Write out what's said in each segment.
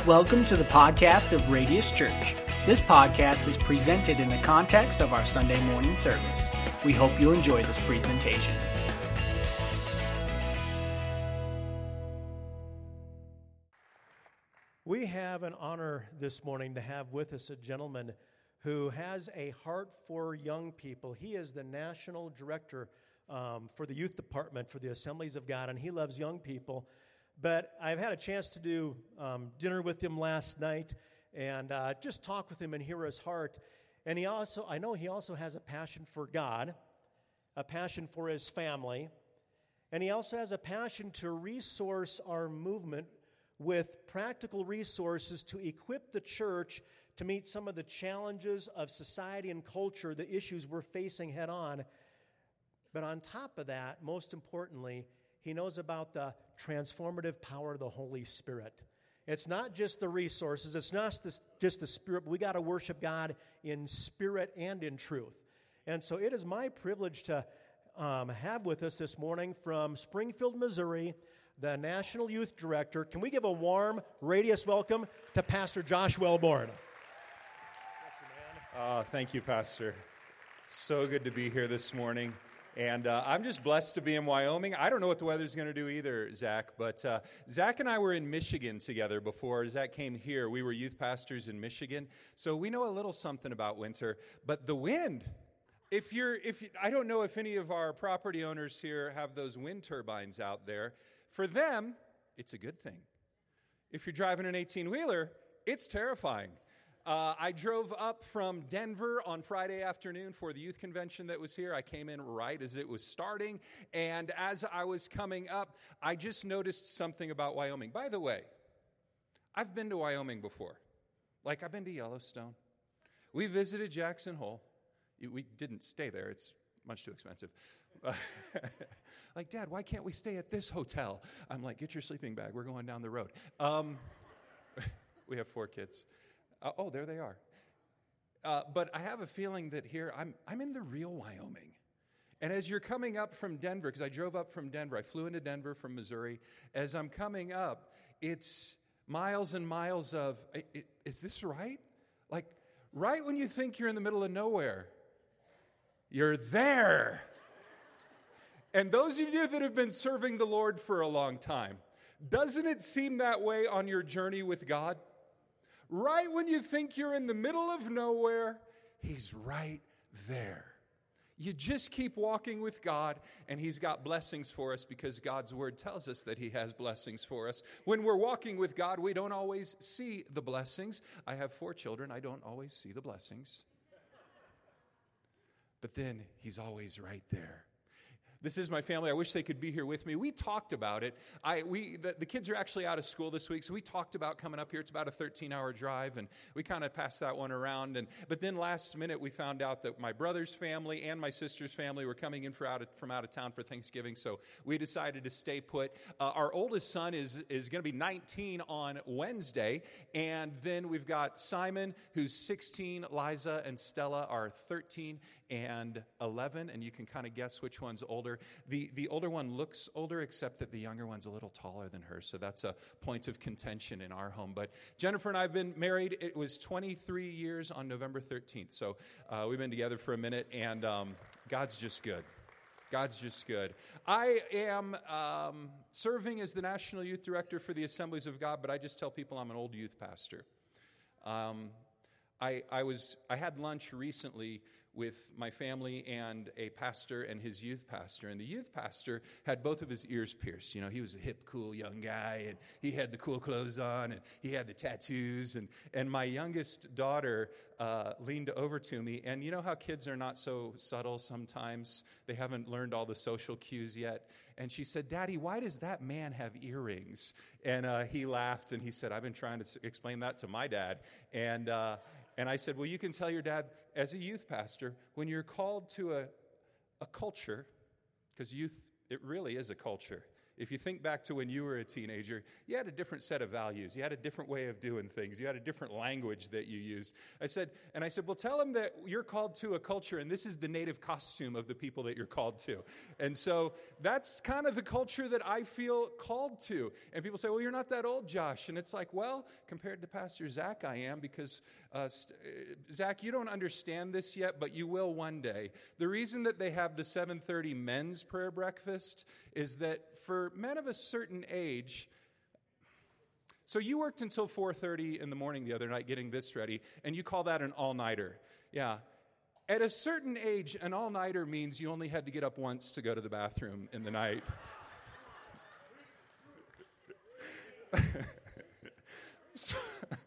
Welcome to the podcast of Radius Church. This podcast is presented in the context of our Sunday morning service. We hope you enjoy this presentation. We have an honor this morning to have with us a gentleman who has a heart for young people. He is the national director for the youth department for the Assemblies of God, and he loves young people. But I've had a chance to do dinner with him last night and just talk with him and hear his heart. And I know he also has a passion for God, a passion for his family, and he also has a passion to resource our movement with practical resources to equip the church to meet some of the challenges of society and culture, the issues we're facing head on. But on top of that, most importantly, he knows about the transformative power of the Holy Spirit. It's not just the resources, it's not just the Spirit, but we got to worship God in spirit and in truth. And so it is my privilege to have with us this morning from Springfield, Missouri, the National Youth Director. Can we give a warm Radius welcome to Pastor Josh Wellborn? Thank you, Pastor. So good to be here this morning. And I'm just blessed to be in Wyoming. I don't know what the weather's going to do either, Zach, but Zach and I were in Michigan together before Zach came here. We were youth pastors in Michigan, so we know a little something about winter. But the wind, I don't know if any of our property owners here have those wind turbines out there. For them, it's a good thing. If you're driving an 18-wheeler, it's terrifying. I drove up from Denver on Friday afternoon for the youth convention that was here. I came in right as it was starting, and as I was coming up, I just noticed something about Wyoming. By the way, I've been to Wyoming before. I've been to Yellowstone. We visited Jackson Hole. We didn't stay there. It's much too expensive. Dad, why can't we stay at this hotel? I'm like, get your sleeping bag. We're going down the road. We have 4 kids. There they are. But I have a feeling that here, I'm in the real Wyoming. And as you're coming up from Denver, because I drove up from Denver, I flew into Denver from Missouri. As I'm coming up, it's miles and miles of, is this right? Right when you think you're in the middle of nowhere, you're there. And those of you that have been serving the Lord for a long time, doesn't it seem that way on your journey with God? Right when you think you're in the middle of nowhere, He's right there. You just keep walking with God, and He's got blessings for us because God's Word tells us that He has blessings for us. When we're walking with God, we don't always see the blessings. I have 4 children. I don't always see the blessings. But then He's always right there. This is my family. I wish they could be here with me. We talked about it. The kids are actually out of school this week, so we talked about coming up here. It's about a 13-hour drive, and we kind of passed that one around. But then last minute, we found out that my brother's family and my sister's family were coming in from out of town for Thanksgiving, so we decided to stay put. Our oldest son is going to be 19 on Wednesday, and then we've got Simon, who's 16, Liza and Stella are 13 and 11, and you can kind of guess which one's older. The older one looks older, except that the younger one's a little taller than her, so that's a point of contention in our home. But Jennifer and I have been married. It was 23 years on November 13th, so we've been together for a minute, and God's just good. God's just good. I am serving as the National Youth Director for the Assemblies of God, but I just tell people I'm an old youth pastor. I had lunch recently with my family and a pastor and his youth pastor. And the youth pastor had both of his ears pierced. You know, he was a hip, cool young guy, and he had the cool clothes on, and he had the tattoos. And my youngest daughter leaned over to me, and you know how kids are not so subtle sometimes? They haven't learned all the social cues yet. And she said, "Daddy, why does that man have earrings?" And he laughed, and he said, "I've been trying to explain that to my dad." And I said, "Well, you can tell your dad, as a youth pastor, when you're called to a culture, because youth, it really is a culture. If you think back to when you were a teenager, you had a different set of values. You had a different way of doing things. You had a different language that you used. I said, well, tell them that you're called to a culture, and this is the native costume of the people that you're called to. And so that's kind of the culture that I feel called to. And people say, well, you're not that old, Josh. And it's like, well, compared to Pastor Zach, I am, because Zach, you don't understand this yet, but you will one day. The reason that they have the 7:30 men's prayer breakfast is that for men of a certain age, so you worked until 4:30 in the morning the other night getting this ready, and you call that an all-nighter. Yeah. At a certain age, an all-nighter means you only had to get up once to go to the bathroom in the night. So,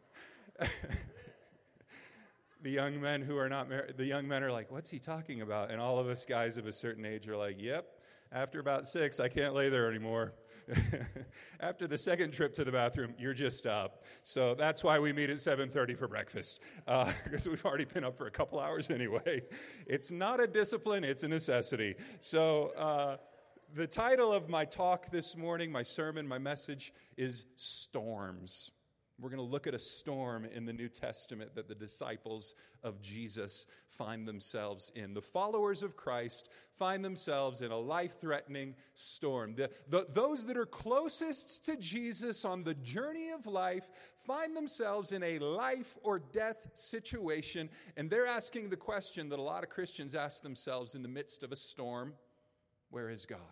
the young men who are not married, the young men are like, what's he talking about? And all of us guys of a certain age are like, yep, after about 6, I can't lay there anymore. After the second trip to the bathroom, you're just up. So that's why we meet at 7:30 for breakfast, because we've already been up for a couple hours anyway. It's not a discipline, it's a necessity. So the title of my talk this morning, my sermon, my message is Storms. We're going to look at a storm in the New Testament that the disciples of Jesus find themselves in. The followers of Christ find themselves in a life-threatening storm. Those that are closest to Jesus on the journey of life find themselves in a life or death situation, and they're asking the question that a lot of Christians ask themselves in the midst of a storm: where is God?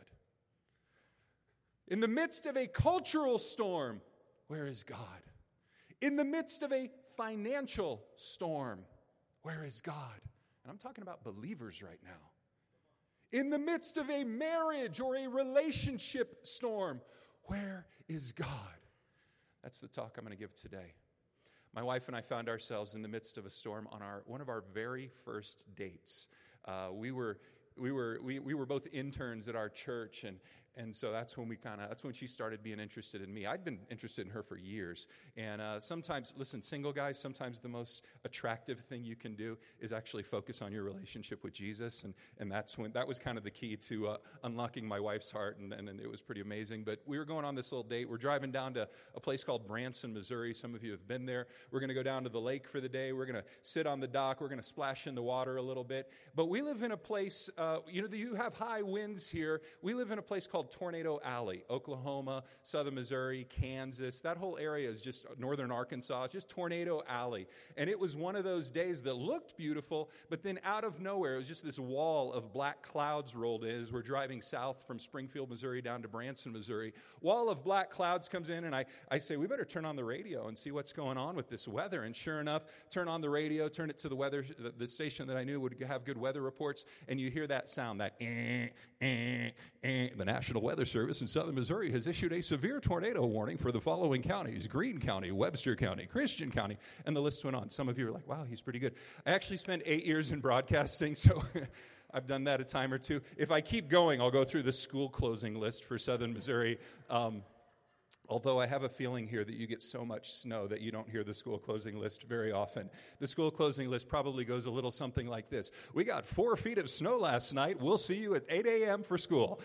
In the midst of a cultural storm, where is God? In the midst of a financial storm, where is God? And I'm talking about believers right now. In the midst of a marriage or a relationship storm, where is God? That's the talk I'm going to give today. My wife and I found ourselves in the midst of a storm on one of our very first dates. We were both interns at our church, and so that's when she started being interested in me. I'd been interested in her for years. And sometimes, listen, single guys, sometimes the most attractive thing you can do is actually focus on your relationship with Jesus. And that was kind of the key to unlocking my wife's heart, and it was pretty amazing. But we were going on this little date. We're driving down to a place called Branson, Missouri. Some of you have been there. We're going to go down to the lake for the day. We're going to sit on the dock. We're going to splash in the water a little bit. But we live in a place, you have high winds here. We live in a place called Tornado Alley, Oklahoma, southern Missouri, Kansas. That whole area is just northern Arkansas. It's just Tornado Alley. And it was one of those days that looked beautiful, but then out of nowhere, it was just this wall of black clouds rolled in as we're driving south from Springfield, Missouri down to Branson, Missouri. Wall of black clouds comes in, and I say, we better turn on the radio and see what's going on with this weather. And sure enough, turn on the radio, turn it to the station that I knew would have good weather reports, and you hear that sound, that the National Weather Service in southern Missouri has issued a severe tornado warning for the following counties: Greene County, Webster County, Christian County, and the list went on. Some of you are like, wow, he's pretty good. I actually spent 8 years in broadcasting, so I've done that a time or two. If I keep going, I'll go through the school closing list for southern Missouri. Although I have a feeling here that you get so much snow that you don't hear the school closing list very often. The school closing list probably goes a little something like this: we got 4 feet of snow last night. We'll see you at 8 a.m. for school.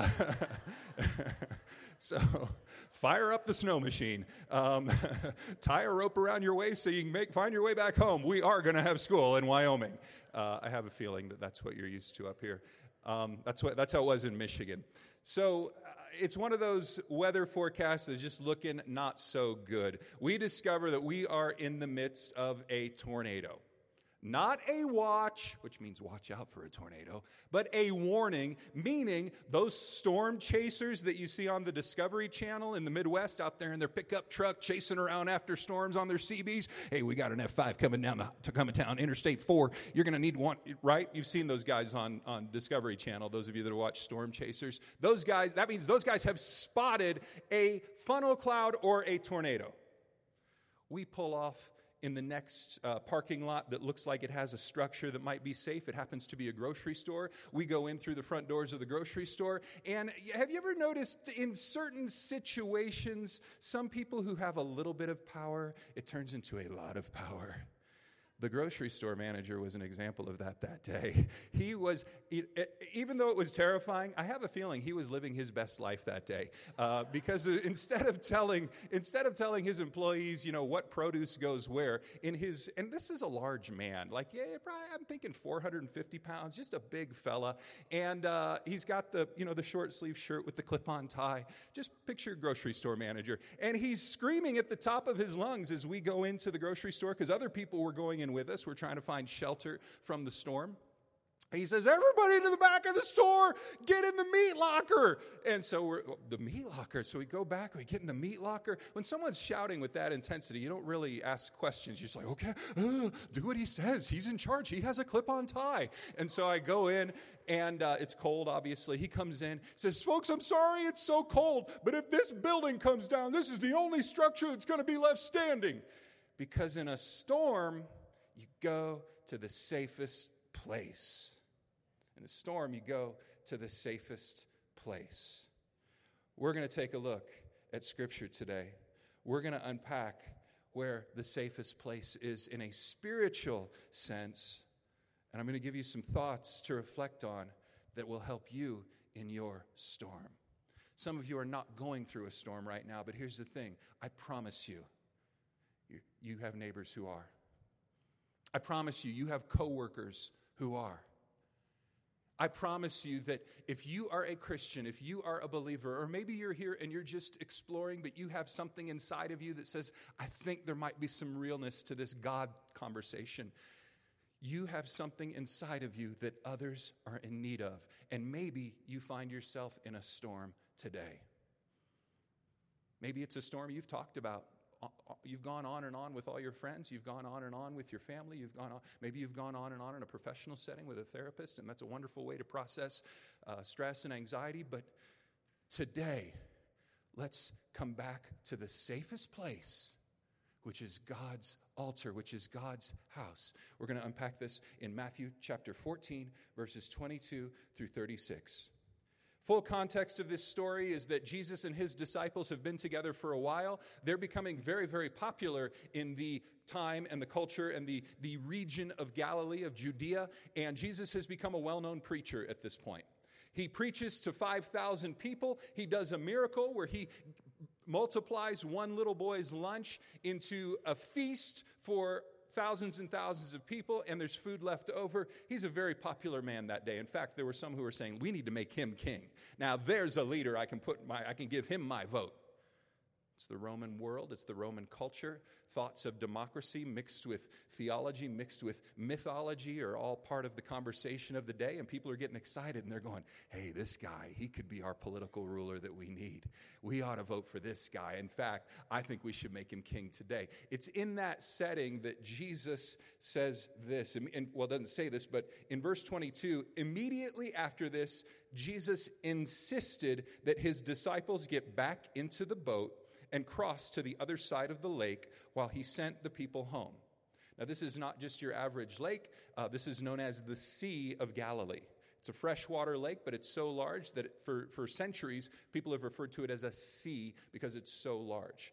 So fire up the snow machine. Tie a rope around your waist so you can find your way back home. We are going to have school in Wyoming. I have a feeling that that's what you're used to up here. That's how it was in Michigan. So it's one of those weather forecasts that's just looking not so good. We discover that we are in the midst of a tornado. Not a watch, which means watch out for a tornado, but a warning, meaning those storm chasers that you see on the Discovery Channel in the Midwest out there in their pickup truck chasing around after storms on their CBs. Hey, we got an F5 coming down Interstate 4. You're going to need one, right? You've seen those guys on Discovery Channel, those of you that watch storm chasers. Those guys, that means those guys have spotted a funnel cloud or a tornado. We pull off in the next parking lot that looks like it has a structure that might be safe. It happens to be a grocery store. We go in through the front doors of the grocery store. And have you ever noticed in certain situations, some people who have a little bit of power, it turns into a lot of power? The grocery store manager was an example of that day. He was, even though it was terrifying, I have a feeling he was living his best life that day. Because instead of telling his employees, what produce goes where, and this is a large man, like, probably, I'm thinking 450 pounds, just a big fella. And he's got the short sleeve shirt with the clip-on tie. Just picture grocery store manager. And he's screaming at the top of his lungs as we go into the grocery store, because other people were going in with us. We're trying to find shelter from the storm. He says, everybody to the back of the store, get in the meat locker. And so the meat locker. So we go back, we get in the meat locker. When someone's shouting with that intensity, you don't really ask questions. You're just like, okay, do what he says. He's in charge. He has a clip-on tie. And so I go in, and it's cold, obviously. He comes in, says, folks, I'm sorry it's so cold, but if this building comes down, this is the only structure that's going to be left standing. Because in a storm, you go to the safest place. In a storm, you go to the safest place. We're going to take a look at Scripture today. We're going to unpack where the safest place is in a spiritual sense. And I'm going to give you some thoughts to reflect on that will help you in your storm. Some of you are not going through a storm right now, but here's the thing. I promise you, you have neighbors who are. I promise you have coworkers who are. I promise you that if you are a Christian, if you are a believer, or maybe you're here and you're just exploring, but you have something inside of you that says, I think there might be some realness to this God conversation. You have something inside of you that others are in need of. And maybe you find yourself in a storm today. Maybe it's a storm you've talked about. You've gone on and on with all your friends. You've gone on and on with your family. Maybe you've gone on and on in a professional setting with a therapist, and that's a wonderful way to process stress and anxiety. But today, let's come back to the safest place, which is God's altar, which is God's house. We're going to unpack this in Matthew chapter 14, verses 22 through 36. Full context of this story is that Jesus and his disciples have been together for a while. They're becoming very, very popular in the time and the culture and the region of Galilee, of Judea, and Jesus has become a well-known preacher at this point. He preaches to 5,000 people. He does a miracle where he multiplies one little boy's lunch into a feast for thousands and thousands of people, and there's food left over. He's a very popular man that day. In fact, there were some who were saying, we need to make him king. Now, there's a leader I can give him my vote. It's the Roman world. It's the Roman culture. Thoughts of democracy mixed with theology, mixed with mythology are all part of the conversation of the day, and people are getting excited, and they're going, hey, this guy, he could be our political ruler that we need. We ought to vote for this guy. In fact, I think we should make him king today. It's in that setting that Jesus says this, well, it doesn't say this, but in verse 22, immediately after this, Jesus insisted that his disciples get back into the boat and cross to the other side of the lake while he sent the people home. Now, this is not just your average lake. This is known as the Sea of Galilee. It's a freshwater lake, but it's so large that for centuries, people have referred to it as a sea because it's so large.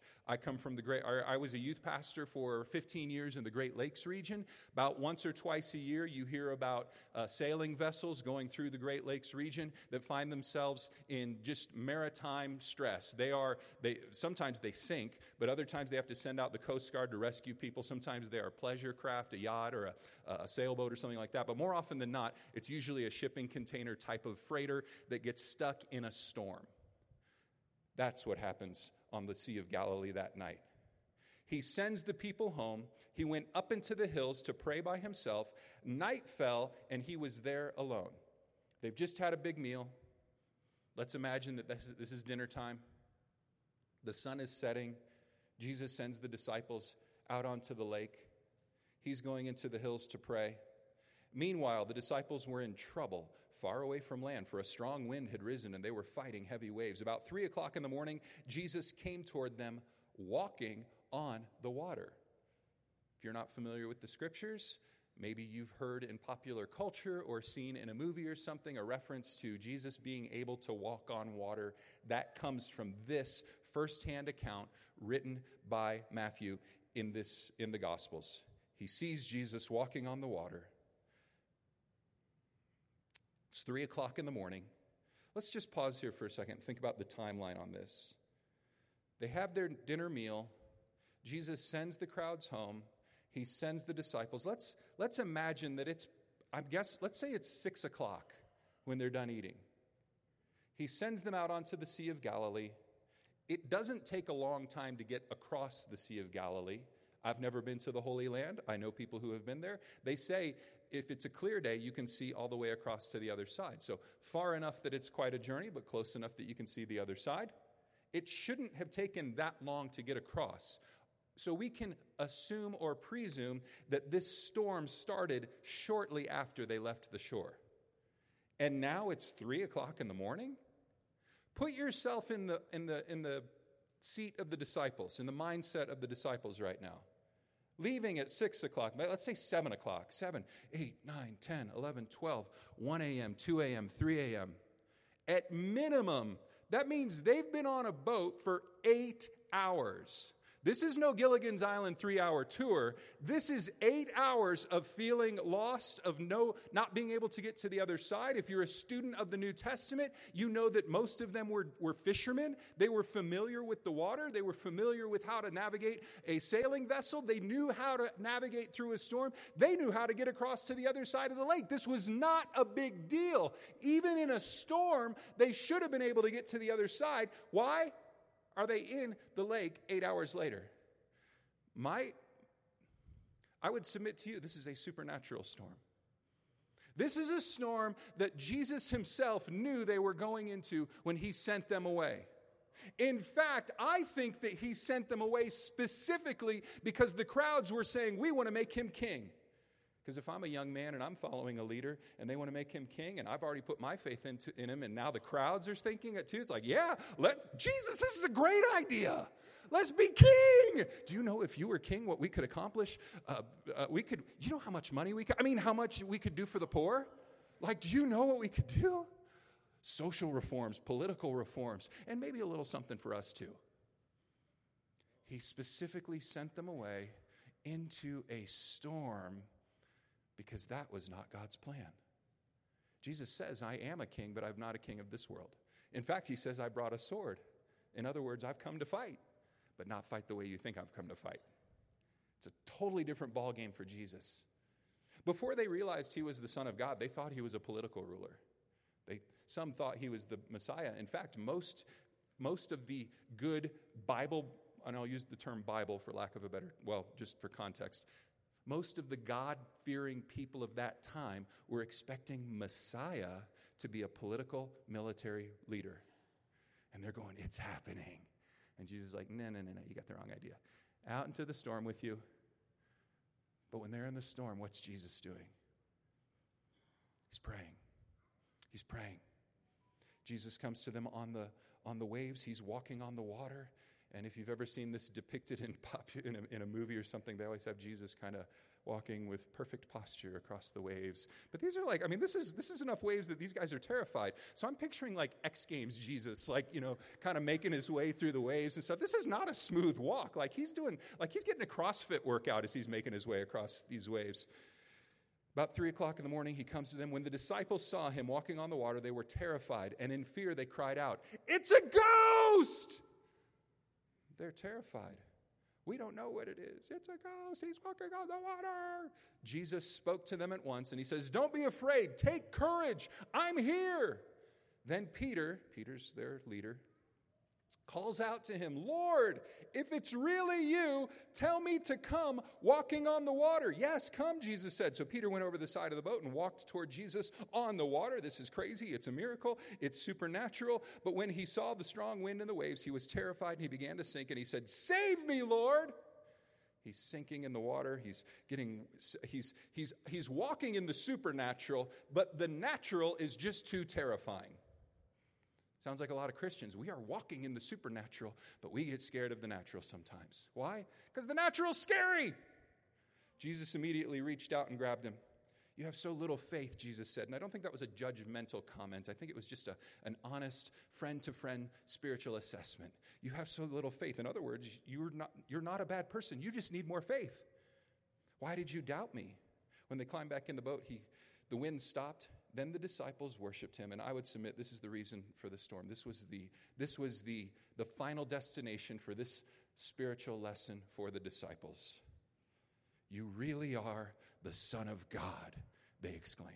I was a youth pastor for 15 years in the Great Lakes region. About once or twice a year, you hear about sailing vessels going through the Great Lakes region that find themselves in just maritime stress. Sometimes they sink, but other times they have to send out the Coast Guard to rescue people. Sometimes they are a pleasure craft, a yacht, or a sailboat or something like that. But more often than not, it's usually a shipping container type of freighter that gets stuck in a storm. That's what happens on the Sea of Galilee that night. He sends the people home. He went up into the hills to pray by himself. Night fell, and he was there alone. They've just had a big meal. Let's imagine that this is dinner time. The sun is setting. Jesus sends the disciples out onto the lake. He's going into the hills to pray. Meanwhile, the disciples were in trouble, far away from land, for a strong wind had risen, and they were fighting heavy waves. About 3 o'clock in the morning, Jesus came toward them, walking on the water. If you're not familiar with the scriptures, maybe you've heard in popular culture or seen in a movie or something a reference to Jesus being able to walk on water. That comes from this firsthand account written by Matthew in the Gospels. He sees Jesus walking on the water. It's 3 o'clock in the morning. Let's just pause here for a second and think about the timeline on this. They have their dinner meal. Jesus sends the crowds home. He sends the disciples. Let's imagine that let's say it's 6 o'clock when they're done eating. He sends them out onto the Sea of Galilee. It doesn't take a long time to get across the Sea of Galilee. I've never been to the Holy Land. I know people who have been there. They say if it's a clear day, you can see all the way across to the other side. So far enough that it's quite a journey, but close enough that you can see the other side. It shouldn't have taken that long to get across. So we can assume or presume that this storm started shortly after they left the shore. And now it's 3 o'clock in the morning? Put yourself in the seat of the disciples, in the mindset of the disciples right now. Leaving at 6 o'clock, let's say 7 o'clock, 7, 8, 9, 10, 11, 12, 1 a.m., 2 a.m., 3 a.m. At minimum, that means they've been on a boat for 8 hours. This is no Gilligan's Island 3-hour tour. This is 8 hours of feeling lost, of not being able to get to the other side. If you're a student of the New Testament, you know that most of them were fishermen. They were familiar with the water. They were familiar with how to navigate a sailing vessel. They knew how to navigate through a storm. They knew how to get across to the other side of the lake. This was not a big deal. Even in a storm, they should have been able to get to the other side. Why are they in the lake 8 hours later? I would submit to you, this is a supernatural storm. This is a storm that Jesus himself knew they were going into when he sent them away. In fact, I think that he sent them away specifically because the crowds were saying, we want to make him king. Because if I'm a young man and I'm following a leader and they want to make him king and I've already put my faith in him and now the crowds are thinking it too, it's like, yeah, Jesus, this is a great idea. Let's be king. Do you know if you were king what we could accomplish? You know how much money how much we could do for the poor? Do you know what we could do? Social reforms, political reforms, and maybe a little something for us too. He specifically sent them away into a storm because that was not God's plan. Jesus says, I am a king, but I'm not a king of this world. In fact, he says, I brought a sword. In other words, I've come to fight, but not fight the way you think I've come to fight. It's a totally different ballgame for Jesus. Before they realized he was the Son of God, they thought he was a political ruler. Some thought he was the Messiah. In fact, most of the good Bible, and I'll use the term Bible for lack of a better, just for context, most of the God-fearing people of that time were expecting Messiah to be a political military leader. And they're going, it's happening. And Jesus is like, no, you got the wrong idea. Out into the storm with you. But when they're in the storm, what's Jesus doing? He's praying. He's praying. Jesus comes to them on the waves. He's walking on the water. And if you've ever seen this depicted in a movie or something, they always have Jesus kind of walking with perfect posture across the waves. But these are this is enough waves that these guys are terrified. So I'm picturing X Games Jesus, kind of making his way through the waves and stuff. This is not a smooth walk. He's getting a CrossFit workout as he's making his way across these waves. About 3 o'clock in the morning, he comes to them. When the disciples saw him walking on the water, they were terrified, and in fear they cried out, "It's a ghost!" They're terrified. We don't know what it is. It's a ghost. He's walking on the water. Jesus spoke to them at once, and he says, "Don't be afraid. Take courage. I'm here." Then Peter's their leader, calls out to him, "Lord, if it's really you, tell me to come walking on the water." "Yes, come," Jesus said. So Peter went over the side of the boat and walked toward Jesus on the water. This is crazy. It's a miracle. It's supernatural. But when he saw the strong wind and the waves, he was terrified and he began to sink. And he said, "Save me, Lord." He's sinking in the water. He's walking in the supernatural, but the natural is just too terrifying. Sounds like a lot of Christians. We are walking in the supernatural, but we get scared of the natural sometimes. Why? Because the natural's scary. Jesus immediately reached out and grabbed him. "You have so little faith," Jesus said. And I don't think that was a judgmental comment. I think it was just an honest, friend-to-friend spiritual assessment. You have so little faith. In other words, you're not a bad person. You just need more faith. Why did you doubt me? When they climbed back in the boat, the wind stopped. Then the disciples worshiped him. And I would submit this is the reason for the storm. This was the final destination for this spiritual lesson for the disciples. You really are the Son of God, they exclaimed.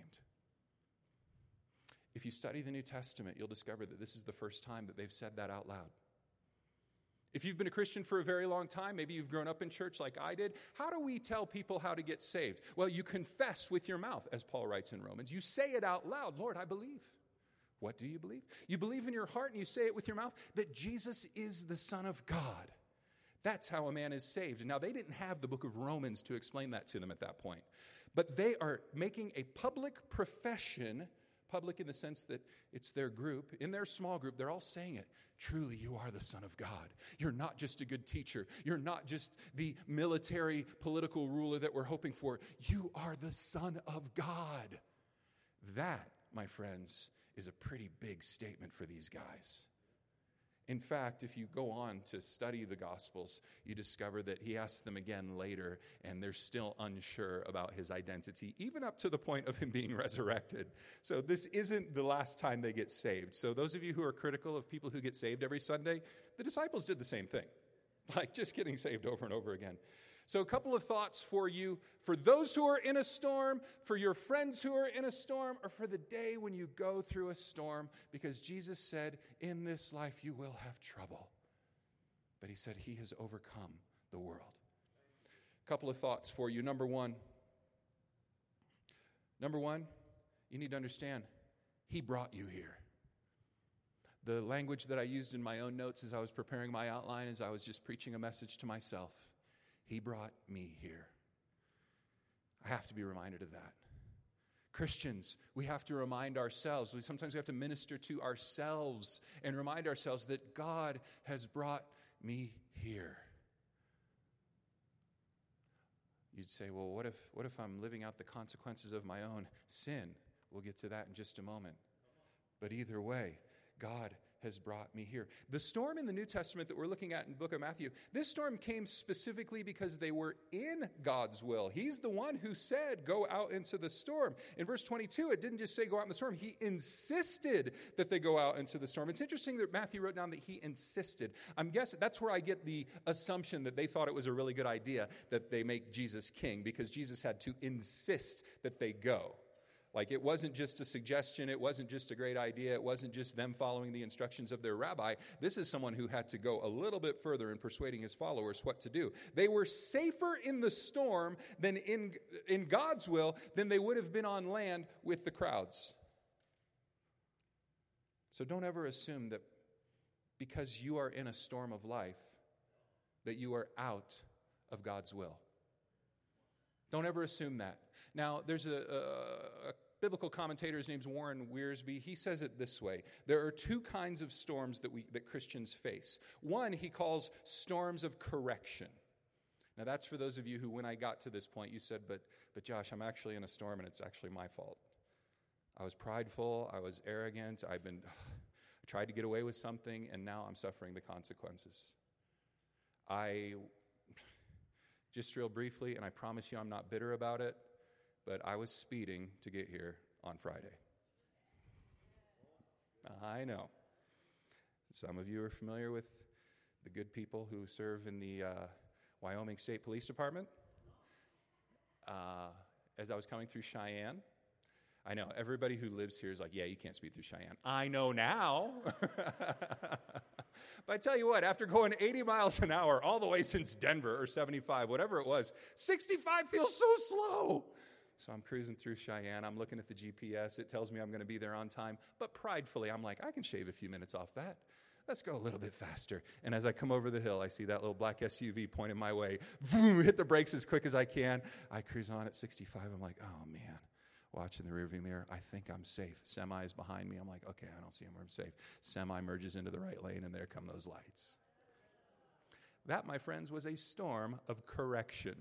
If you study the New Testament, you'll discover that this is the first time that they've said that out loud. If you've been a Christian for a very long time, maybe you've grown up in church like I did, how do we tell people how to get saved? Well, you confess with your mouth, as Paul writes in Romans. You say it out loud, Lord, I believe. What do you believe? You believe in your heart and you say it with your mouth that Jesus is the Son of God. That's how a man is saved. Now, they didn't have the book of Romans to explain that to them at that point. But they are making a public profession, public in the sense that it's their group, in their small group, they're all saying it. Truly, you are the Son of God. You're not just a good teacher. You're not just the military political ruler that we're hoping for. You are the Son of God. That, my friends, is a pretty big statement for these guys. In fact, if you go on to study the Gospels, you discover that he asks them again later, and they're still unsure about his identity, even up to the point of him being resurrected. So this isn't the last time they get saved. So those of you who are critical of people who get saved every Sunday, the disciples did the same thing, like just getting saved over and over again. So a couple of thoughts for you, for those who are in a storm, for your friends who are in a storm, or for the day when you go through a storm, because Jesus said, in this life you will have trouble. But he said he has overcome the world. A couple of thoughts for you. Number one, you need to understand, he brought you here. The language that I used in my own notes as I was preparing my outline, as I was just preaching a message to myself, he brought me here. I have to be reminded of that. Christians, we have to remind ourselves. Sometimes we have to minister to ourselves and remind ourselves that God has brought me here. You'd say, well, what if I'm living out the consequences of my own sin? We'll get to that in just a moment. But either way, God has brought me here. The storm in the New Testament that we're looking at in the book of Matthew, this storm came specifically because they were in God's will. He's the one who said, go out into the storm. In verse 22, it didn't just say go out in the storm. He insisted that they go out into the storm. It's interesting that Matthew wrote down that he insisted. I'm guessing that's where I get the assumption that they thought it was a really good idea that they make Jesus king, because Jesus had to insist that they go. Like, it wasn't just a suggestion. It wasn't just a great idea. It wasn't just them following the instructions of their rabbi. This is someone who had to go a little bit further in persuading his followers what to do. They were safer in the storm than in God's will than they would have been on land with the crowds. So don't ever assume that because you are in a storm of life that you are out of God's will. Don't ever assume that. Now, there's a biblical commentator, his name's Warren Wiersbe. He says it this way. There are two kinds of storms that Christians face. One, he calls storms of correction. Now, that's for those of you who, when I got to this point, you said, but Josh, I'm actually in a storm, and it's actually my fault. I was prideful. I was arrogant. I tried to get away with something, and now I'm suffering the consequences. Just real briefly, and I promise you I'm not bitter about it, but I was speeding to get here on Friday. I know. Some of you are familiar with the good people who serve in the Wyoming State Police Department. As I was coming through Cheyenne, I know, everybody who lives here is like, yeah, you can't speed through Cheyenne. I know now. But I tell you what, after going 80 miles an hour all the way since Denver, or 75, whatever it was, 65 feels so slow. So I'm cruising through Cheyenne. I'm looking at the GPS. It tells me I'm going to be there on time. But pridefully, I'm like, I can shave a few minutes off that. Let's go a little bit faster. And as I come over the hill, I see that little black SUV pointing my way. Vroom, hit the brakes as quick as I can. I cruise on at 65. I'm like, oh, man. Watching the rearview mirror, I think I'm safe. Semi is behind me. I'm like, okay, I don't see him where I'm safe. Semi merges into the right lane, and there come those lights. That, my friends, was a storm of correction.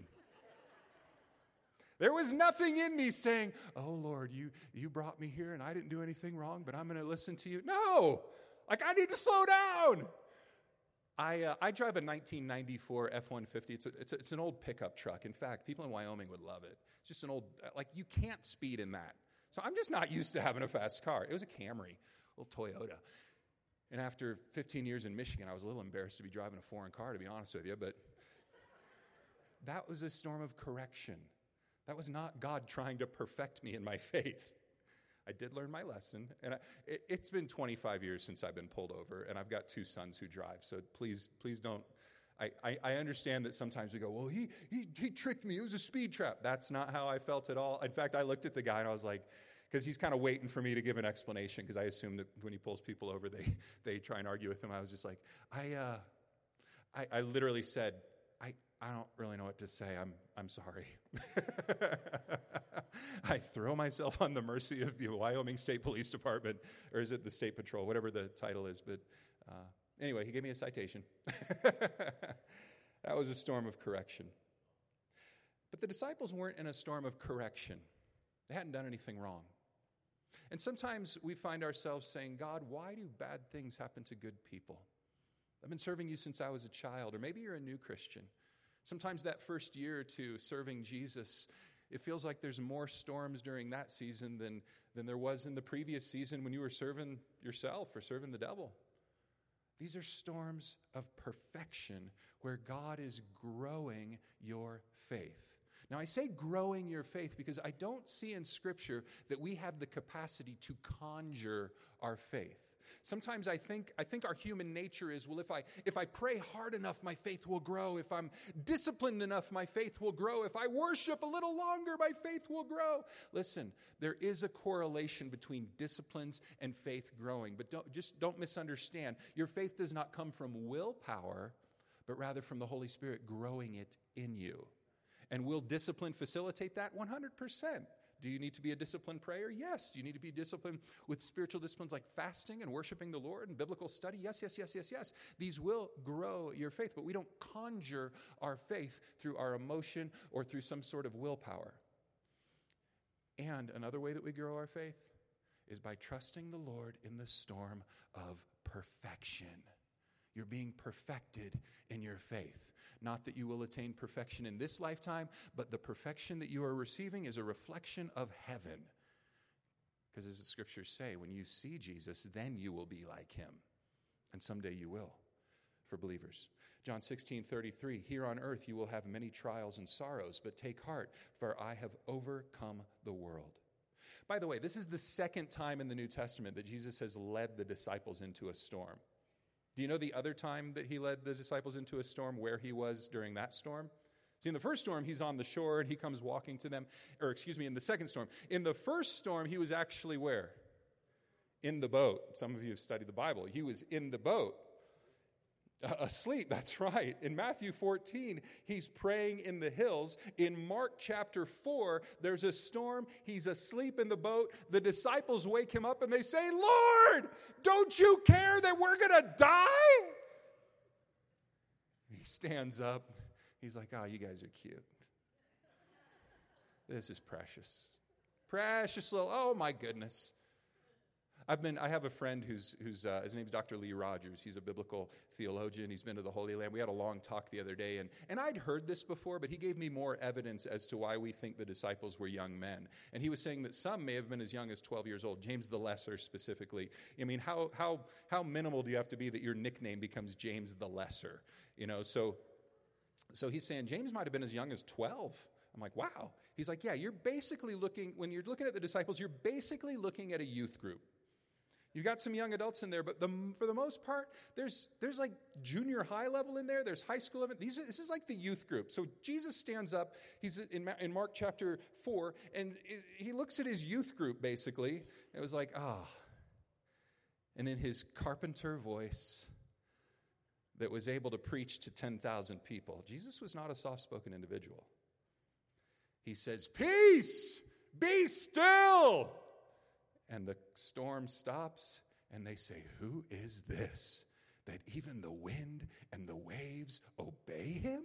There was nothing in me saying, oh, Lord, you brought me here, and I didn't do anything wrong, but I'm going to listen to you. No! Like, I need to slow down. I drive a 1994 F-150. It's an old pickup truck. In fact, people in Wyoming would love it. It's just an old, like, you can't speed in that. So I'm just not used to having a fast car. It was a Camry, a little Toyota. And after 15 years in Michigan, I was a little embarrassed to be driving a foreign car, to be honest with you. But that was a storm of correction. That was not God trying to perfect me in my faith. I did learn my lesson, and it's been 25 years since I've been pulled over, and I've got 2 sons who drive, so please don't. I understand that sometimes we go, well, he tricked me. It was a speed trap. That's not how I felt at all. In fact, I looked at the guy, and I was like, because he's kind of waiting for me to give an explanation, because I assume that when he pulls people over, they try and argue with him. I was just like, I literally said, I don't really know what to say. I'm sorry. I throw myself on the mercy of the Wyoming State Police Department, or is it the State Patrol, whatever the title is. But anyway, he gave me a citation. That was a storm of correction. But the disciples weren't in a storm of correction. They hadn't done anything wrong. And sometimes we find ourselves saying, God, why do bad things happen to good people? I've been serving you since I was a child, or maybe you're a new Christian. Sometimes that first year or two serving Jesus, it feels like there's more storms during that season than there was in the previous season when you were serving yourself or serving the devil. These are storms of perfection where God is growing your faith. Now, I say growing your faith because I don't see in Scripture that we have the capacity to conjure our faith. Sometimes I think our human nature is, well, if I pray hard enough, my faith will grow. If I'm disciplined enough, my faith will grow. If I worship a little longer, my faith will grow. Listen, there is a correlation between disciplines and faith growing. But don't misunderstand. Your faith does not come from willpower, but rather from the Holy Spirit growing it in you. And will discipline facilitate that? 100%. Do you need to be a disciplined prayer? Yes. Do you need to be disciplined with spiritual disciplines like fasting and worshiping the Lord and biblical study? Yes. These will grow your faith, but we don't conjure our faith through our emotion or through some sort of willpower. And another way that we grow our faith is by trusting the Lord in the storm of perfection. You're being perfected in your faith. Not that you will attain perfection in this lifetime, but the perfection that you are receiving is a reflection of heaven. Because as the scriptures say, when you see Jesus, then you will be like him. And someday you will, for believers. John 16:33, here on earth you will have many trials and sorrows, but take heart, for I have overcome the world. By the way, this is the second time in the New Testament that Jesus has led the disciples into a storm. Do you know the other time that he led the disciples into a storm, where he was during that storm? See, in the first storm, he's on the shore and he comes walking to them. In the second storm. In the first storm, he was actually where? In the boat. Some of you have studied the Bible. He was in the boat. Asleep, that's right. In Matthew 14, he's praying in the hills. In Mark chapter 4, there's a storm. He's asleep in the boat. The disciples wake him up and they say, Lord, don't you care that we're going to die? He stands up. He's like, oh, you guys are cute. This is precious. Precious little, oh my goodness. I have a friend who's his name's Dr. Lee Rogers. He's a biblical theologian. He's been to the Holy Land. We had a long talk the other day, and I'd heard this before, but he gave me more evidence as to why we think the disciples were young men. And he was saying that some may have been as young as 12 years old, James the Lesser specifically. I mean, how minimal do you have to be that your nickname becomes James the Lesser? You know, so he's saying James might have been as young as 12. I'm like, wow. He's like, yeah, you're basically when you're looking at the disciples, you're basically looking at a youth group. You've got some young adults in there, but for the most part, there's like junior high level in there. There's high school level. This is like the youth group. So Jesus stands up. He's in Mark chapter 4, and he looks at his youth group, basically. It was like, And in his carpenter voice that was able to preach to 10,000 people, Jesus was not a soft-spoken individual. He says, peace, be still. And the storm stops, and they say, who is this, that even the wind and the waves obey him?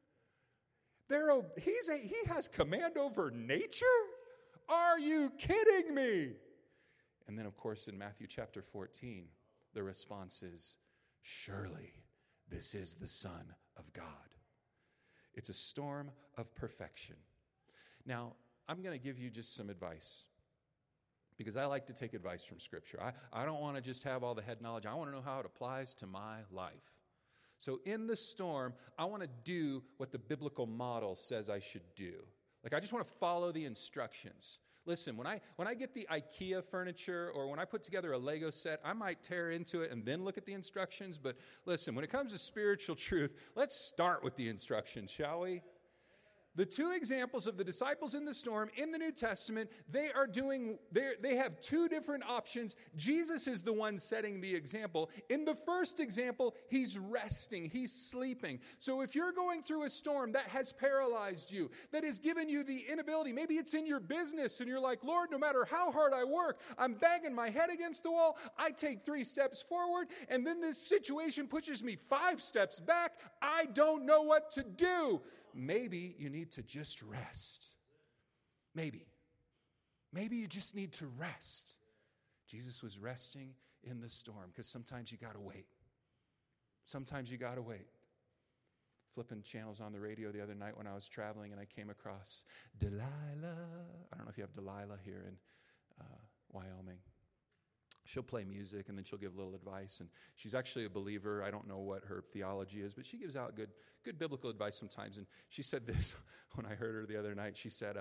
He has command over nature? Are you kidding me? And then, of course, in Matthew chapter 14, the response is, surely This is the Son of God. It's a storm of perfection. Now, I'm going to give you just some advice, because I like to take advice from Scripture. I don't want to just have all the head knowledge. I want to know how it applies to my life. So in the storm, I want to do what the biblical model says I should do. Like, I just want to follow the instructions. Listen, when I get the IKEA furniture, or when I put together a Lego set, I might tear into it and then look at the instructions. But listen, when it comes to spiritual truth, let's start with the instructions, shall we? The two examples of the disciples in the storm in the New Testament, they have two different options. Jesus is the one setting the example. In the first example, he's resting, he's sleeping. So if you're going through a storm that has paralyzed you, that has given you the inability, maybe it's in your business and you're like, Lord, no matter how hard I work, I'm banging my head against the wall. I take 3 steps forward, and then this situation pushes me 5 steps back. I don't know what to do. Maybe you need to just rest. Maybe you just need to rest. Jesus was resting in the storm, because sometimes you got to wait. Sometimes you got to wait. Flipping channels on the radio the other night when I was traveling, and I came across Delilah. I don't know if you have Delilah here in Wyoming. She'll play music, and then she'll give a little advice. And she's actually a believer. I don't know what her theology is, but she gives out good biblical advice sometimes. And she said this when I heard her the other night. She said,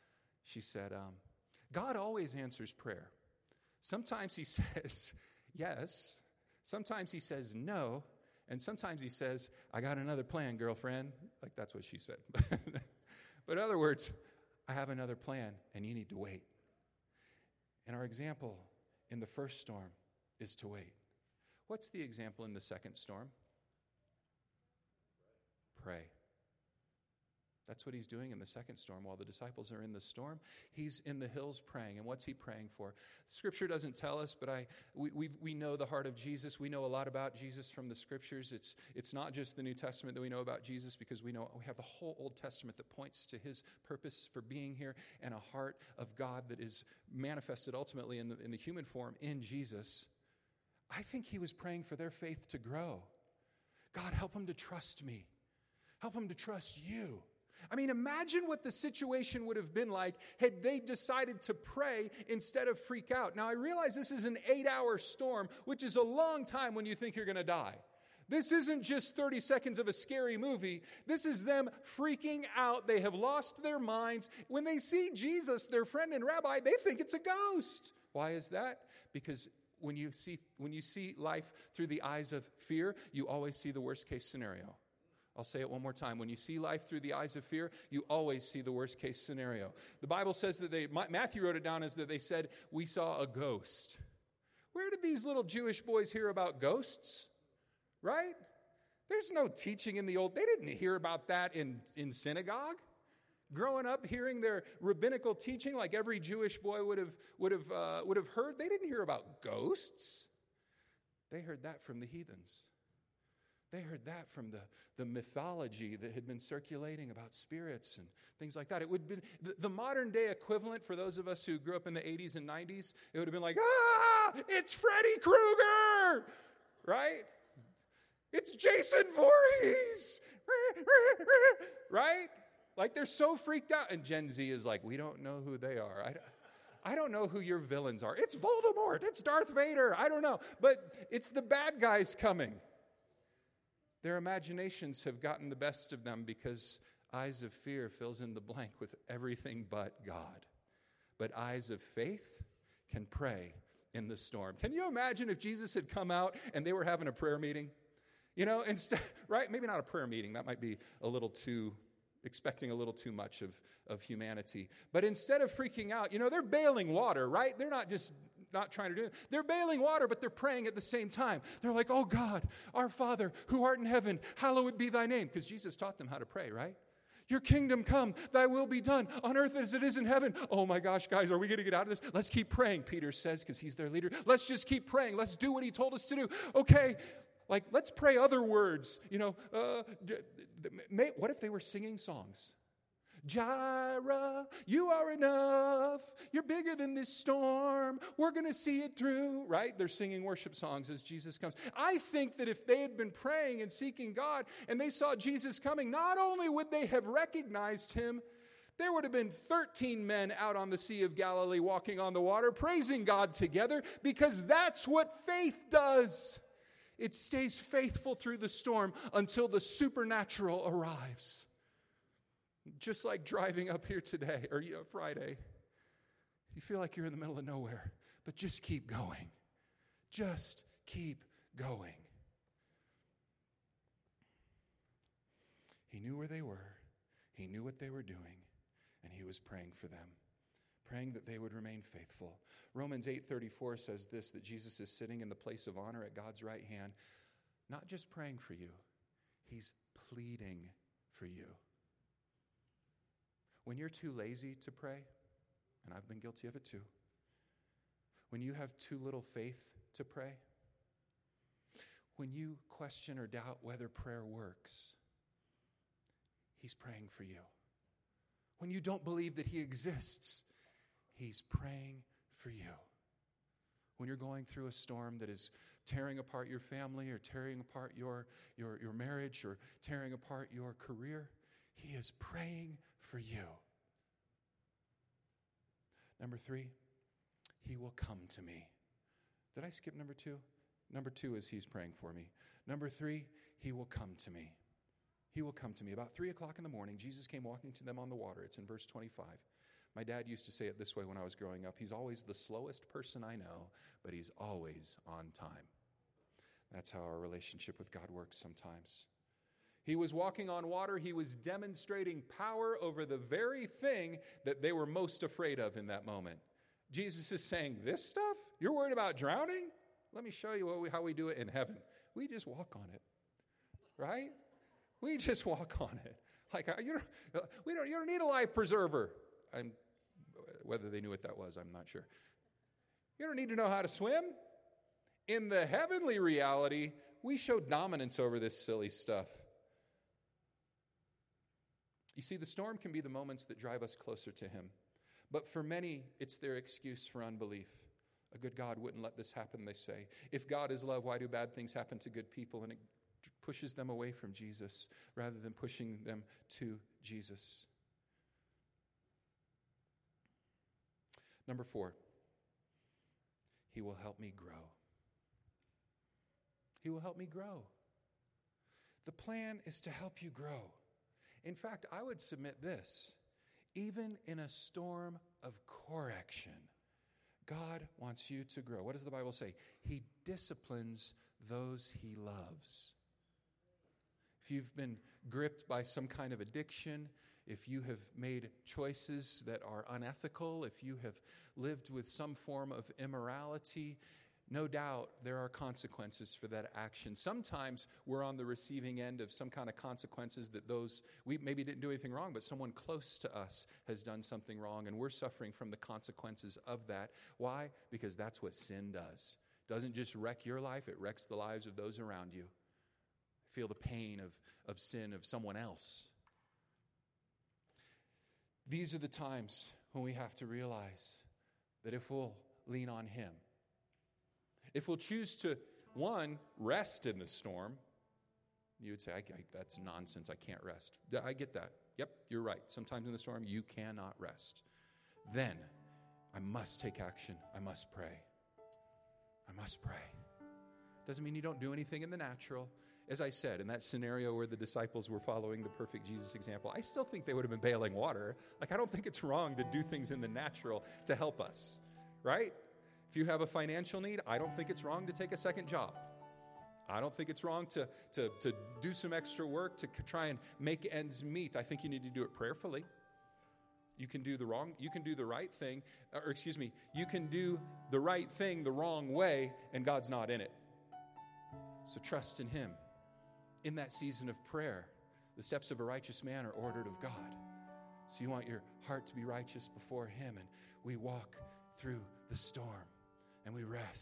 God always answers prayer. Sometimes he says yes. Sometimes he says no. And sometimes he says, I got another plan, girlfriend. Like, that's what she said. But in other words, I have another plan, and you need to wait. And our example in the first storm is to wait. What's the example in the second storm? Pray. That's what he's doing in the second storm. While the disciples are in the storm, he's in the hills praying. And what's he praying for? Scripture doesn't tell us, but we know the heart of Jesus. We know a lot about Jesus from the Scriptures. It's not just the New Testament that we know about Jesus, because we have the whole Old Testament that points to his purpose for being here, and a heart of God that is manifested ultimately in the human form in Jesus. I think he was praying for their faith to grow. God, help them to trust me. Help them to trust you. I mean, imagine what the situation would have been like had they decided to pray instead of freak out. Now, I realize this is an 8-hour storm, which is a long time when you think you're going to die. This isn't just 30 seconds of a scary movie. This is them freaking out. They have lost their minds. When they see Jesus, their friend and rabbi, they think it's a ghost. Why is that? Because when you see life through the eyes of fear, you always see the worst case scenario. I'll say it one more time. When you see life through the eyes of fear, you always see the worst case scenario. The Bible says that Matthew wrote it down as that they said, we saw a ghost. Where did these little Jewish boys hear about ghosts? Right? There's no teaching in the old. They didn't hear about that in synagogue. Growing up, hearing their rabbinical teaching, like every Jewish boy would have heard, they didn't hear about ghosts. They heard that from the heathens. They heard that from the mythology that had been circulating about spirits and things like that. It would have been the modern day equivalent for those of us who grew up in the 80s and 90s. It would have been like, it's Freddy Krueger, right? It's Jason Voorhees, right? Like, they're so freaked out. And Gen Z is like, we don't know who they are. I don't know who your villains are. It's Voldemort. It's Darth Vader. I don't know. But it's the bad guys coming. Their imaginations have gotten the best of them because eyes of fear fills in the blank with everything but God. But eyes of faith can pray in the storm. Can you imagine if Jesus had come out and they were having a prayer meeting? You know, instead, right? Maybe not a prayer meeting. That might be expecting a little too much of humanity. But instead of freaking out, they're bailing water, right? They're not trying to do it. They're bailing water, but they're praying at the same time. They're like, oh God, our Father who art in heaven, hallowed be thy name. Because Jesus taught them how to pray, right? Your kingdom come, thy will be done on earth as it is in heaven. Oh my gosh, guys, are we going to get out of this? Let's keep praying, Peter says, because he's their leader. Let's just keep praying. Let's do what he told us to do. Okay, let's pray other words. What if they were singing songs? Jireh, you are enough. You're bigger than this storm. We're going to see it through, right? They're singing worship songs as Jesus comes. I think that if they had been praying and seeking God and they saw Jesus coming, not only would they have recognized him, there would have been 13 men out on the Sea of Galilee walking on the water, praising God together, because that's what faith does. It stays faithful through the storm until the supernatural arrives. Just like driving up here today, or Friday. You feel like you're in the middle of nowhere, but just keep going. Just keep going. He knew where they were. He knew what they were doing. And he was praying for them, praying that they would remain faithful. Romans 8:34 says this, that Jesus is sitting in the place of honor at God's right hand, not just praying for you, he's pleading for you. When you're too lazy to pray, and I've been guilty of it too, when you have too little faith to pray, when you question or doubt whether prayer works, he's praying for you. When you don't believe that he exists, he's praying for you. When you're going through a storm that is tearing apart your family or tearing apart your marriage or tearing apart your career, he is praying for you. Number 3, he will come to me. Did I skip number 2? Number 2 is he's praying for me. Number 3, he will come to me. He will come to me. About 3 o'clock in the morning, Jesus came walking to them on the water. It's in verse 25. My dad used to say it this way when I was growing up. He's always the slowest person I know, but he's always on time. That's how our relationship with God works sometimes. He was walking on water. He was demonstrating power over the very thing that they were most afraid of in that moment. Jesus is saying, this stuff? You're worried about drowning? Let me show you how we do it in heaven. We just walk on it, right? We just walk on it. Like, you don't need a life preserver. Whether they knew what that was, I'm not sure. You don't need to know how to swim. In the heavenly reality, we show dominance over this silly stuff. You see, the storm can be the moments that drive us closer to him. But for many, it's their excuse for unbelief. A good God wouldn't let this happen, they say. If God is love, why do bad things happen to good people? And it pushes them away from Jesus rather than pushing them to Jesus. Number 4, he will help me grow. He will help me grow. The plan is to help you grow. In fact, I would submit this. Even in a storm of correction, God wants you to grow. What does the Bible say? He disciplines those he loves. If you've been gripped by some kind of addiction, if you have made choices that are unethical, if you have lived with some form of immorality, no doubt there are consequences for that action. Sometimes we're on the receiving end of some kind of consequences that we maybe didn't do anything wrong, but someone close to us has done something wrong, and we're suffering from the consequences of that. Why? Because that's what sin does. It doesn't just wreck your life, it wrecks the lives of those around you. Feel the pain of sin of someone else. These are the times when we have to realize that if we'll lean on him, if we'll choose to, one, rest in the storm, you would say, that's nonsense, I can't rest. I get that. Yep, you're right. Sometimes in the storm, you cannot rest. Then, I must take action. I must pray. I must pray. Doesn't mean you don't do anything in the natural. As I said, in that scenario where the disciples were following the perfect Jesus example, I still think they would have been bailing water. Like, I don't think it's wrong to do things in the natural to help us, right? If you have a financial need, I don't think it's wrong to take a second job. I don't think it's wrong to do some extra work to try and make ends meet. I think you need to do it prayerfully. You can do the right thing, you can do the right thing the wrong way, and God's not in it. So trust in him. In that season of prayer, the steps of a righteous man are ordered of God. So you want your heart to be righteous before him, and we walk through the storm, and we rest,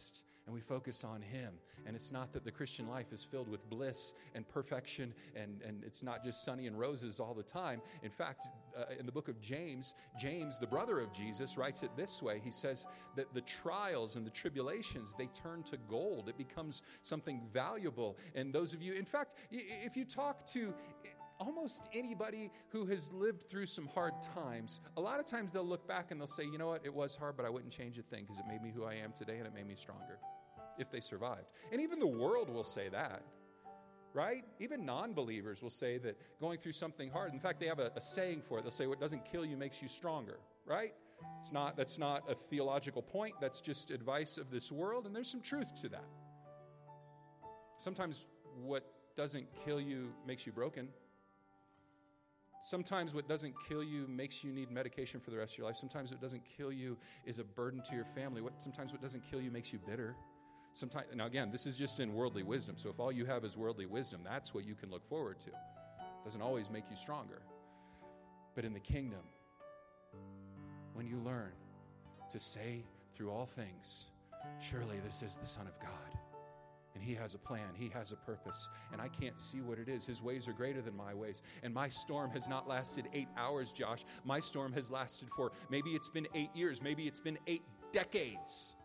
and we focus on Him. And it's not that the Christian life is filled with bliss and perfection, and it's not just sunny and roses all the time. In fact, in the book of James, the brother of Jesus, writes it this way. He says that the trials and the tribulations, they turn to gold. It becomes something valuable. And those of you, in fact, if you talk to almost anybody who has lived through some hard times, a lot of times they'll look back and they'll say, you know what, it was hard, but I wouldn't change a thing because it made me who I am today and it made me stronger, if they survived. And even the world will say that, right? Even non-believers will say that going through something hard, in fact, they have a saying for it. They'll say, what doesn't kill you makes you stronger, right? That's not a theological point. That's just advice of this world, and there's some truth to that. Sometimes what doesn't kill you makes you broken. Sometimes what doesn't kill you makes you need medication for the rest of your life. Sometimes what doesn't kill you is a burden to your family. Sometimes what doesn't kill you makes you bitter. Now again, this is just in worldly wisdom. So if all you have is worldly wisdom, that's what you can look forward to. It doesn't always make you stronger. But in the kingdom, when you learn to say through all things, surely this is the Son of God. And He has a plan. He has a purpose. And I can't see what it is. His ways are greater than my ways. And my storm has not lasted 8 hours, Josh. My storm has lasted for, maybe it's been 8 years. Maybe it's been 8 decades.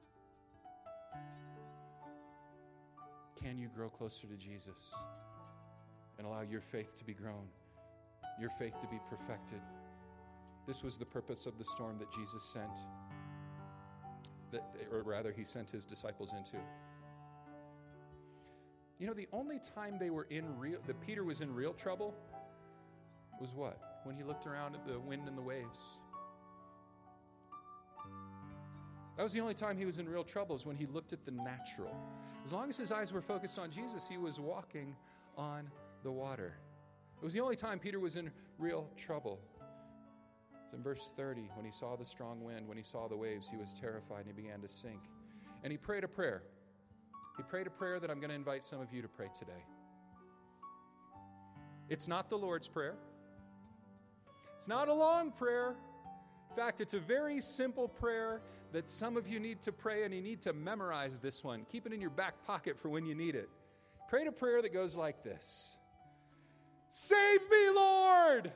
Can you grow closer to Jesus and allow your faith to be grown, your faith to be perfected? This was the purpose of the storm that Jesus sent, or rather, He sent His disciples into. You know, the only time that Peter was in real trouble was what? When he looked around at the wind and the waves. That was the only time he was in real trouble, is when he looked at the natural. As long as his eyes were focused on Jesus, he was walking on the water. It was the only time Peter was in real trouble. It's in verse 30, when he saw the strong wind, when he saw the waves, he was terrified and he began to sink. And he prayed a prayer. He prayed a prayer that I'm going to invite some of you to pray today. It's not the Lord's Prayer. It's not a long prayer. In fact, it's a very simple prayer that some of you need to pray, and you need to memorize this one. Keep it in your back pocket for when you need it. Pray a prayer that goes like this. Save me, Lord!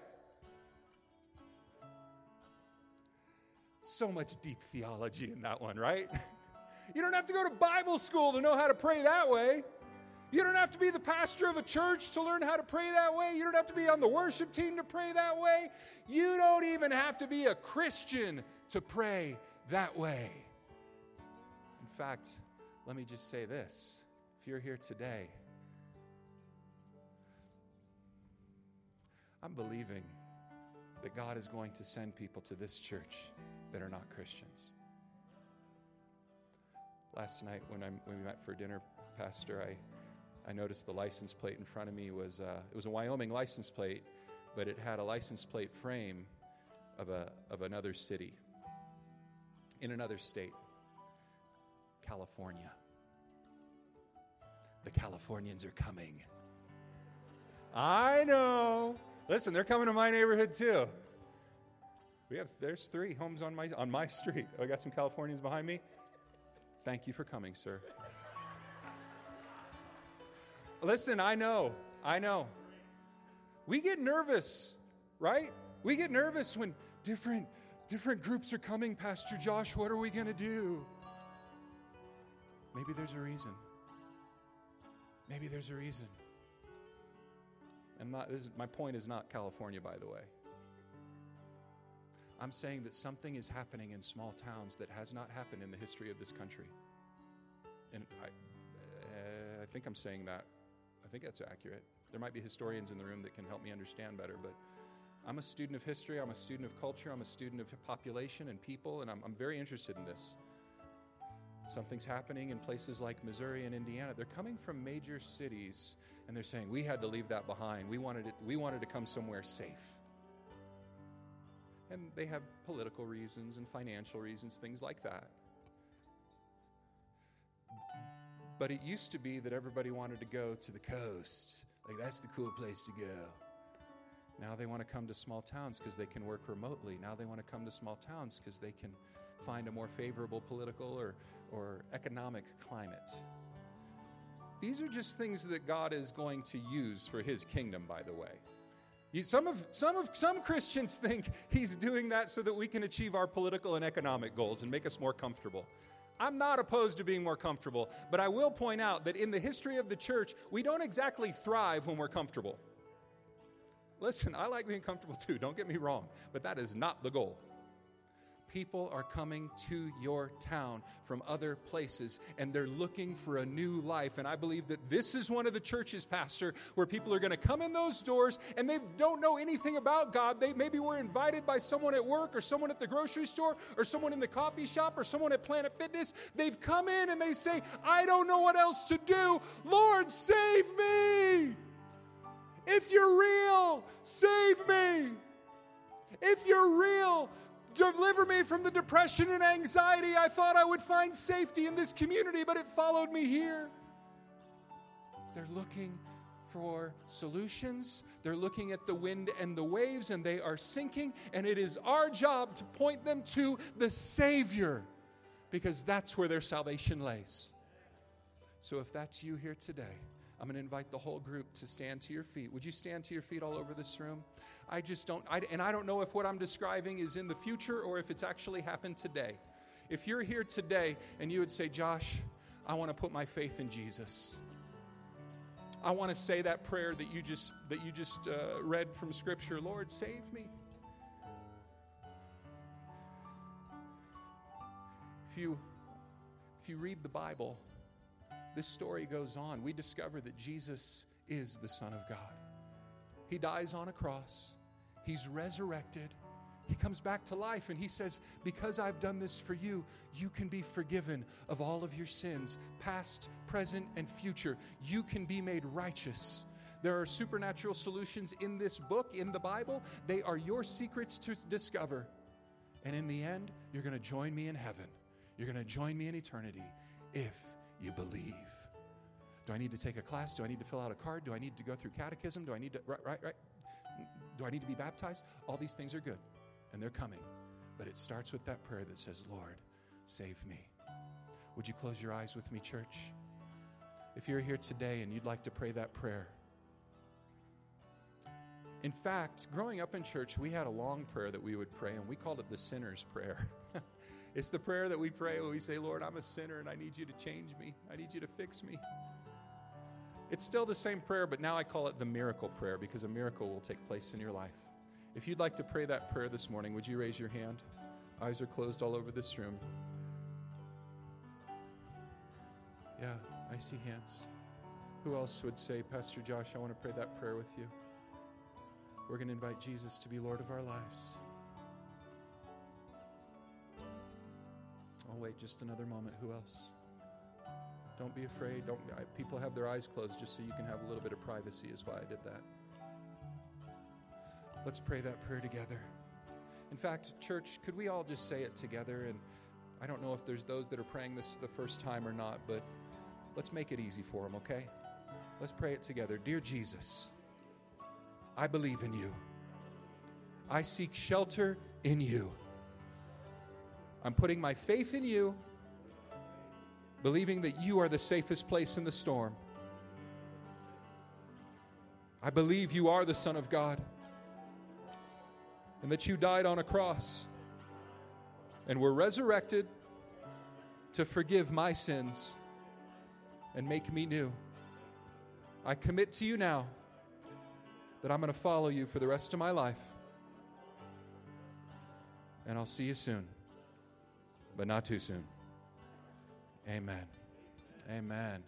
So much deep theology in that one, right? You don't have to go to Bible school to know how to pray that way. You don't have to be the pastor of a church to learn how to pray that way. You don't have to be on the worship team to pray that way. You don't even have to be a Christian to pray that way. In fact, let me just say this. If you're here today, I'm believing that God is going to send people to this church that are not Christians. Last night when we met for dinner, Pastor, I noticed the license plate in front of me was it was a Wyoming license plate, but it had a license plate frame of another city in another state, California. The Californians are coming. I know. Listen, they're coming to my neighborhood too. There's 3 homes on my street. I got some Californians behind me. Thank you for coming, sir. Listen, I know. We get nervous, right? We get nervous when different groups are coming. Pastor Josh, what are we going to do? Maybe there's a reason. And my point is not California, by the way. I'm saying that something is happening in small towns that has not happened in the history of this country. And I think I'm saying that. I think that's accurate. There might be historians in the room that can help me understand better, but I'm a student of history, I'm a student of culture, I'm a student of population and people, and I'm very interested in this. Something's happening in places like Missouri and Indiana. They're coming from major cities, and they're saying, we had to leave that behind. We wanted to come somewhere safe. And they have political reasons and financial reasons, things like that. But it used to be that everybody wanted to go to the coast. Like, that's the cool place to go. Now they want to come to small towns because they can work remotely. Now they want to come to small towns because they can find a more favorable political or economic climate. These are just things that God is going to use for his kingdom, by the way. Some Christians think he's doing that so that we can achieve our political and economic goals and make us more comfortable. I'm not opposed to being more comfortable, but I will point out that in the history of the church, we don't exactly thrive when we're comfortable. Listen, I like being comfortable too, don't get me wrong, but that is not the goal. People are coming to your town from other places, and they're looking for a new life. And I believe that this is one of the churches, Pastor, where people are going to come in those doors, and they don't know anything about God. They maybe were invited by someone at work, or someone at the grocery store, or someone in the coffee shop, or someone at Planet Fitness. They've come in, and they say, I don't know what else to do. Lord, save me. If you're real, save me. If you're real, deliver me from the depression and anxiety. I thought I would find safety in this community, but it followed me here. They're looking for solutions. They're looking at the wind and the waves, and they are sinking. And it is our job to point them to the Savior, because that's where their salvation lays. So if that's you here today, I'm going to invite the whole group to stand to your feet. Would you stand to your feet all over this room? I don't know if what I'm describing is in the future or if it's actually happened today. If you're here today and you would say, Josh, I want to put my faith in Jesus. I want to say that prayer that you just read from Scripture. Lord, save me. If you read the Bible, this story goes on. We discover that Jesus is the Son of God. He dies on a cross. He's resurrected. He comes back to life, and he says, because I've done this for you, you can be forgiven of all of your sins, past, present, and future. You can be made righteous. There are supernatural solutions in this book, in the Bible. They are your secrets to discover. And in the end, you're going to join me in heaven. You're going to join me in eternity if you believe. Do I need to take a class? Do I need to fill out a card? Do I need to go through catechism? Do I need to, right? Do I need to be baptized? All these things are good, and they're coming. But it starts with that prayer that says, Lord, save me. Would you close your eyes with me, church? If you're here today and you'd like to pray that prayer. In fact, growing up in church, we had a long prayer that we would pray, and we called it the sinner's prayer. It's the prayer that we pray when we say, Lord, I'm a sinner, and I need you to change me. I need you to fix me. It's still the same prayer, but now I call it the miracle prayer, because a miracle will take place in your life. If you'd like to pray that prayer this morning, would you raise your hand? Eyes are closed all over this room. Yeah, I see hands. Who else would say, Pastor Josh, I want to pray that prayer with you? We're going to invite Jesus to be Lord of our lives. Oh, wait, just another moment. Who else? Don't be afraid. People have their eyes closed just so you can have a little bit of privacy is why I did that. Let's pray that prayer together. In fact, church, could we all just say it together? And I don't know if there's those that are praying this for the first time or not, but let's make it easy for them, okay? Let's pray it together. Dear Jesus, I believe in you. I seek shelter in you. I'm putting my faith in you, believing that you are the safest place in the storm. I believe you are the Son of God and that you died on a cross and were resurrected to forgive my sins and make me new. I commit to you now that I'm going to follow you for the rest of my life. And I'll see you soon, but not too soon. Amen. Amen.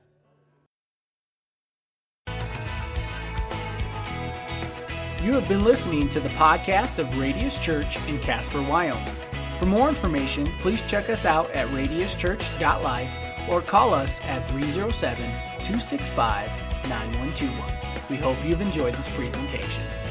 You have been listening to the podcast of Radius Church in Casper, Wyoming. For more information, please check us out at radiuschurch.life or call us at 307-265-9121. We hope you've enjoyed this presentation.